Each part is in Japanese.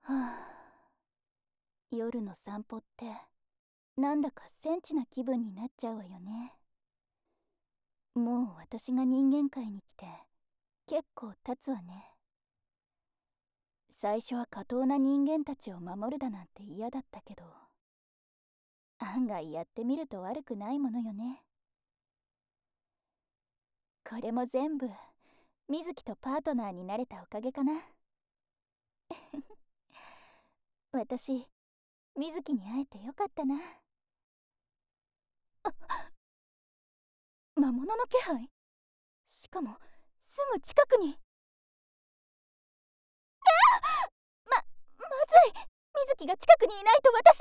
夜の散歩ってなんだかセンチな気分になっちゃうわよね。もう私が人間界に来て結構経つわね。最初は下等な人間たちを守るだなんて嫌だったけど、案外やってみると悪くないものよね。これも全部水木とパートナーになれたおかげかな。私、水木に会えてよかったな。魔物の気配？しかもすぐ近くに。まずい。水木が近くにいないと私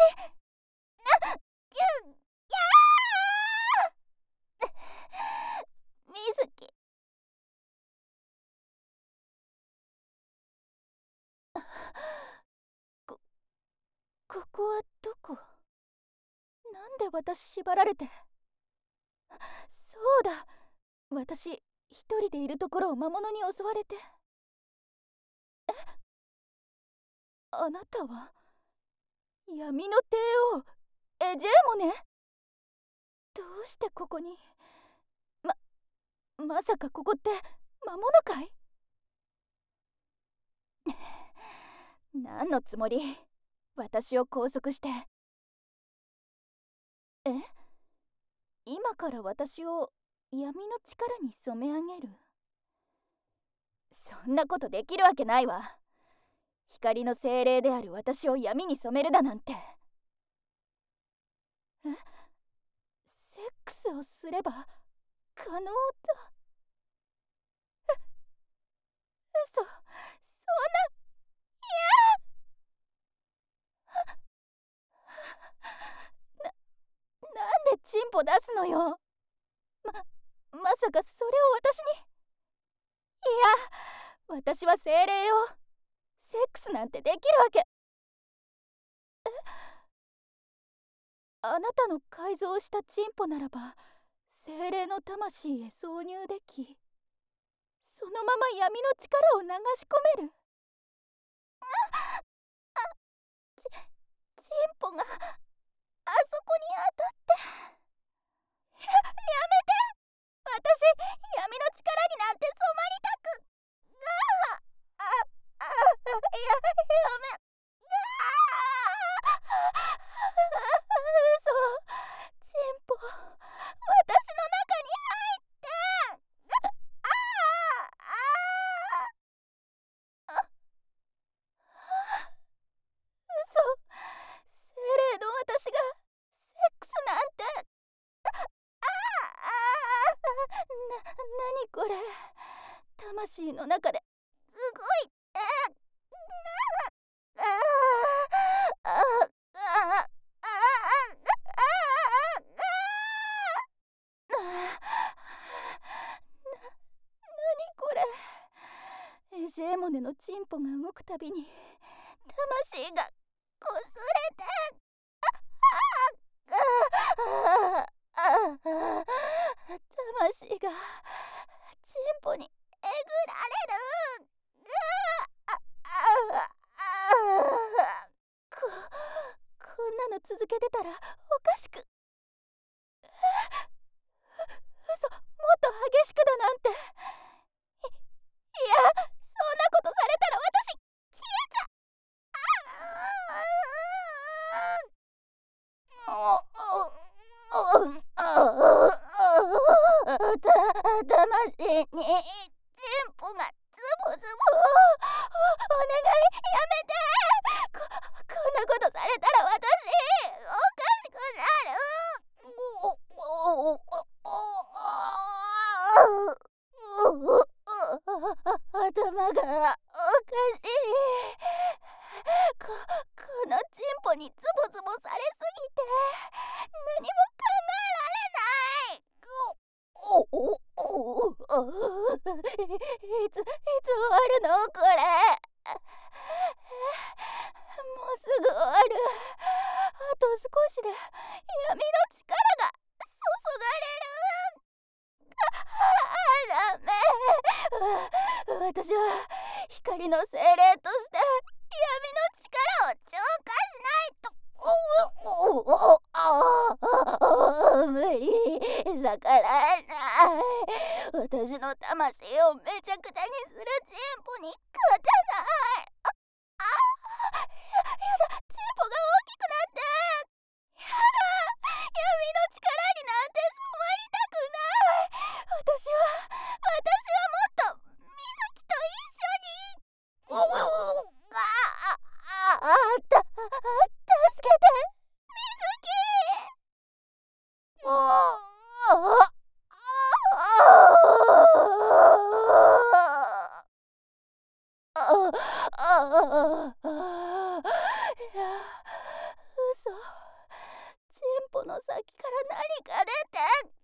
水木。ここはどこ？なんで私縛られて。そうだ、私一人でいるところを魔物に襲われて。あなたは闇の帝王エジェーモネ？どうしてここに？まさかここって魔物界？何のつもり？私を拘束して。今から私を闇の力に染め上げる？そんなことできるわけないわ。光の精霊である私を闇に染めるだなんて。セックスをすれば可能だ？嘘、そんな。なんでチンポ出すのよ。まさかそれを私に？いや、私は精霊よ。セックスなんてできるわけ。あなたの改造したチンポならば精霊の魂へ挿入でき、そのまま闇の力を流し込める。チンポがあそこに当たって。やめて。私闇の力になんて染まりたく。やめ。嘘。チンポ、私の中に入って。嘘。精霊の私がセックスなんて。何これ。魂の中ですごい。何これ。エジェーモネのチンポが動くたびに魂がこすれて。魂がチンポにえぐられる。こんなの続けてたらおかしく。嘘、もっと激しくだなんて。いや、そんなことされたら私消えちゃ魂にチンポがズボズボ。お願い、やめて。こんなことされたら私おかしくなる。頭がおかしい。このチンポにズボズボされすぎて何も考えられない。いつ終わるのこれ。もうすぐ終わる。あと少しで闇の力が注がれる。ダメ。私は光の精霊として闇の力無理、逆らえない。私の魂をめちゃくちゃにするチンポに勝てない。やだ、チンポが大きくなって。やだ、闇の力になんて染まりたくない。私はもっと水木と一緒に。助けて、水木。いや、嘘。チンポの先から何か出て。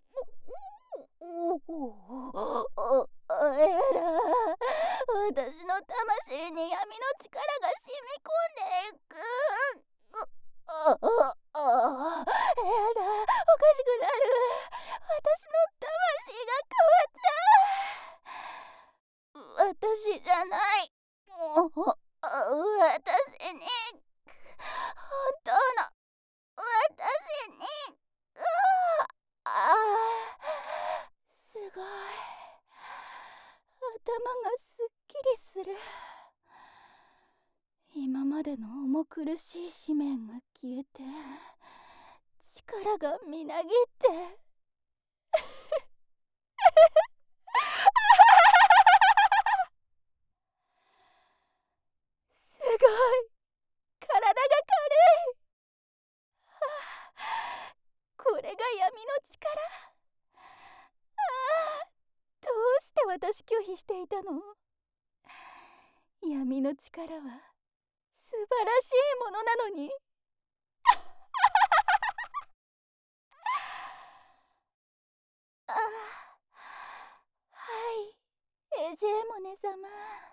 えら、私の魂に闇の力が染み込んでいく。やだ、おかしくなる。私の魂が変わっちゃう。私じゃない。私に、本当の私に。すごい。頭がすっきりする。今までの重苦しい使命が消えて、力がみなぎってすごい。体が軽い。これが闇の力。どうして私拒否していたの？闇の力は素晴らしいものなのに。はい、エジェーモネ様。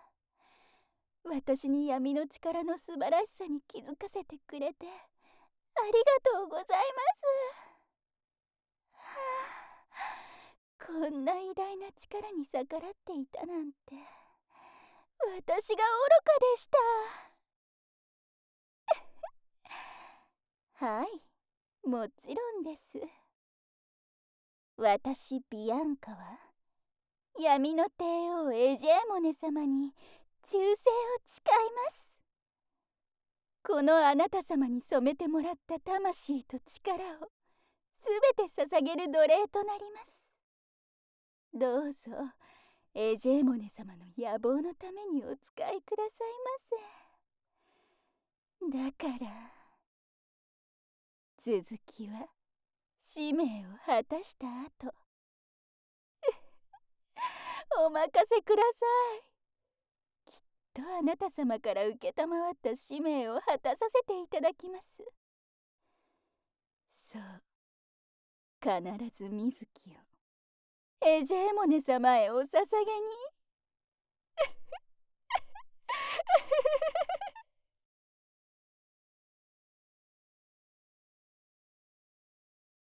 私に闇の力の素晴らしさに気づかせてくれてありがとうございます。こんな偉大な力に逆らっていたなんて、私が愚かでした。はい、もちろんです。私ビアンカは闇の帝王エジェーモネ様に忠誠を誓います。このあなた様に染めてもらった魂と力をすべて捧げる奴隷となります。どうぞエジェーモネ様の野望のためにお使いくださいませ。だから続きは使命を果たした後お任せください。きっとあなた様から承った使命を果たさせていただきます。そう、必ず水木をエジェーモネ様へお捧げに。